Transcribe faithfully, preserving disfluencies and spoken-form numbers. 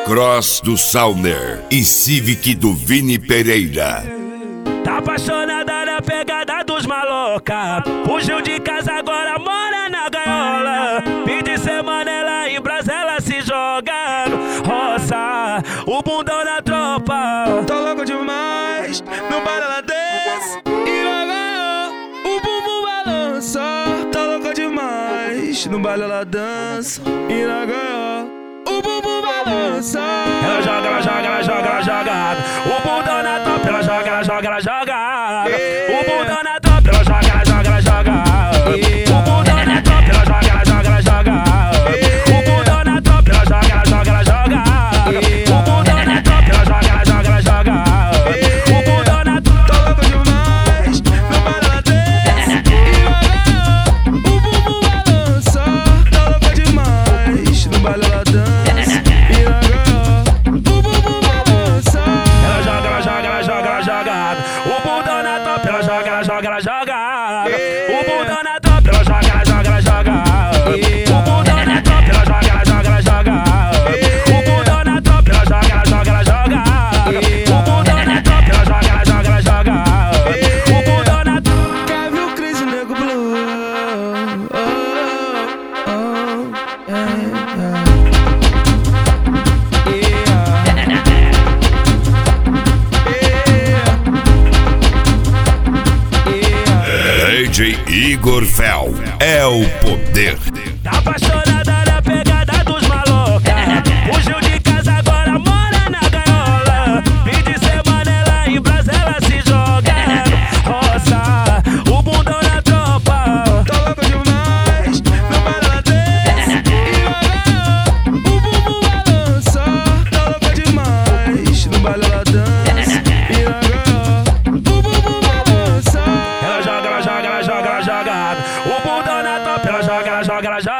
Cross do Sauner e Civic do Vini Pereira. Tá apaixonada na pegada dos maloca, fugiu de casa, agora mora na gaiola. Fim de semana ela em Brasa, ela se joga, roça o bundão na tropa. Tô louco demais, no bar ela desce e na gaiola o bumbum balança. Tô louco demais, no baile ela dança e na gaiola o bumbum balança. Ela joga, ela joga, ela joga, ela joga o bundão na tropa. Ela joga, ela joga, ela joga o bundão na tropa. Ela joga, ela joga, ela joga o bundão na tropa. Ela joga, ela joga, ela joga o bundão na tropa. Ela joga, ela joga, ela joga o bundão na tropa. Ela joga, ela joga, ela joga o bundão na tropa. Tô louco demais, no bar ela desce e na gaiola o bumbum balança. Tô louco demais, no baile ela dança e na gaiola o bumbum balança. Ela joga, ela joga, ela joga, ela joga o bundão na tropa. Ela joga, ela joga, ela joga o bundão na tropa. Ela joga, ela joga, ela joga o bundão na tropa. Ela joga, ela joga, ela joga o bundão na tropa. Ela joga, ela joga, ela joga o bundão na tropa. Ela joga, ela joga, ela joga o bundão na tropa. Quer ver o Cris e o Nego Blue? Oh, oh, oh, yeah, D J Igor Fel é o poder. Tá apaixonada na pegada dos maloca, fugiu de casa, agora mora na gaiola. Fim de semana ela em Brasa, ela se joga, roça o bundão na tropa. tô louco demais, no bar ela desce e na gaiola o bumbum balança. Tô louco demais, no baile ela dança e na gaiola o bumbum balança. Ela joga, ela joga, ela joga, ela joga o bundão na tropa. Ela joga, ela joga, ela joga